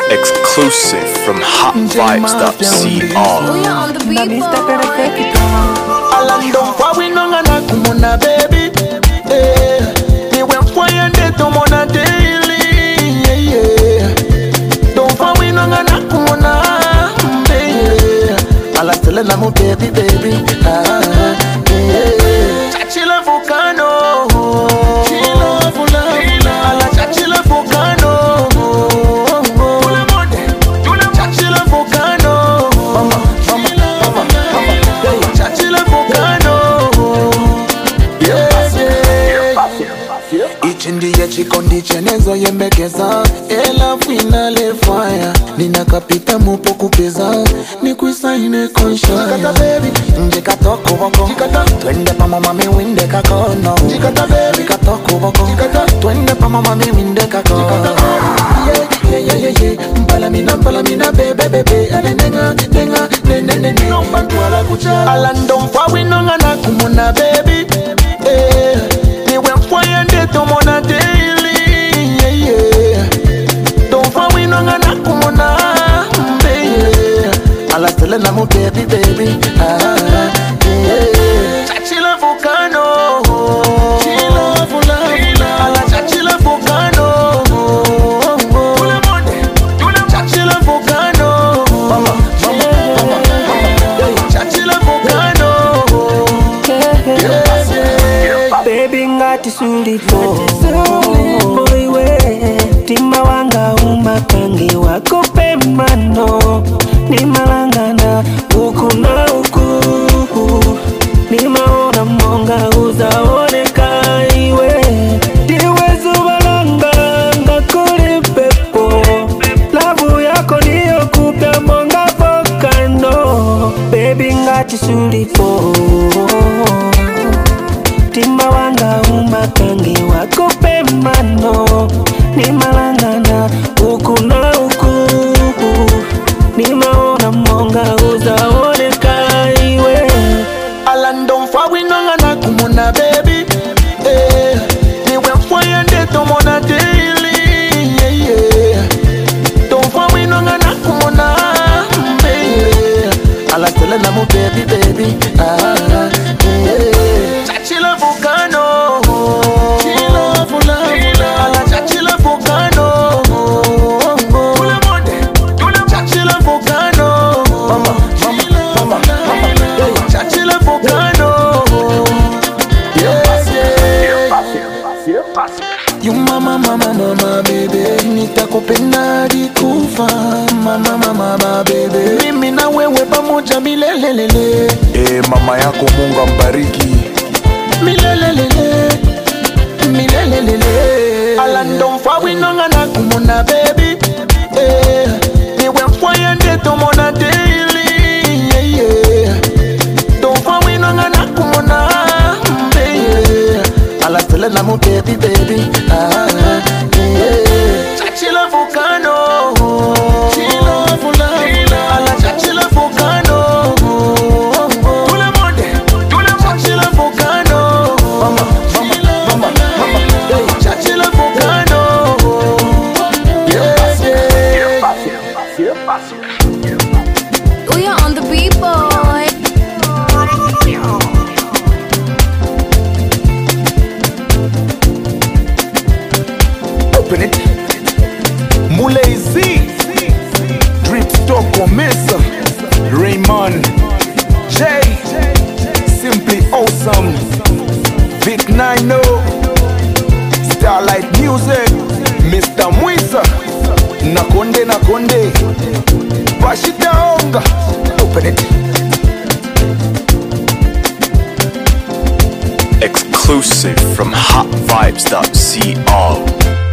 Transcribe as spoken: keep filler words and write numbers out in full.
Exclusive from hot vibes dot c r. Alando kwa winonga na kumona baby. Eh, niwe mfwaya ndeto mona daily. Yeah, yeah. Don't kwa winonga na kumona baby. Ala tele na mu baby baby. Ah, yeah. Chachila volcano. Chila volcano. Ala chachila volcano. Ndiye chikondi chenezo yembekeza ela finale fire nina kapita mupo kupeza ni kuisaine konsha jikata baby njikata kuboko jikata twende pa mama mi winde kakono jikata baby jikata kuboko jikata twende pa mama mi winde kakono yeah yeah yeah yeah yeah mpala mina mpala mina bebe bebe anenga nenga nenene niomba twala kucha alando mfa winonga na kumona baby eh niwe mfwaya ndeto mona daily, yeah, yeah. Don't fall we no gonna kumona, baby. Ala tele na mu baby, baby. Ah, yeah. Chachila volcano, chila volcano. Ala chachila volcano, chachila volcano. Mama, mama, mama, mama. Chachila volcano. Yeah, yeah. Baby ngati sulipo boy we tima wanga umakangi wako pemano ni malangana uku na uku ni maona monga uzaone kaiwe diwezu balanga ngakuri pepo lavu yako niyo kupya monga volcano baby ngati sulipo tima wanga umakangi wako pemano ni malangana uku na uku ni maona monga uzaone kaiwe alando mfa winonga na kumona baby eh niwe mfwaya ndeto mona daily yeah yeah don't mfa winonga na kumona baby ala tele na mu baby baby ah yeah chachila volcano chila volcano ala chachila volcano chachila volcano mama mama mama mama yeah chachila volcano yeah yeah you mama mama mama baby nitakupenda dikufa mama mama baby mimi na wewe pamoja milelelele eh mama yako Mungu ambariki milelelele milelelele alando mfa winonga na kumona baby eh niwe mfwaya ndeto mona daily yeah yeah don't mfa winonga na kumona baby ala tele na mu baby baby ah yeah chachila volcano chila volcano ala chachila volcano chachila volcano mama mama mama mama yeah chachila volcano yeah yeah We are on the beat, boy. Open it Mulezi Drip Stoko Mesa Raymond J Simply Awesome Vic Nino Starlight Music Mister Mwisa Nakonde Nakonde Bashitaonga Open it Exclusive from hot vibes dot c r.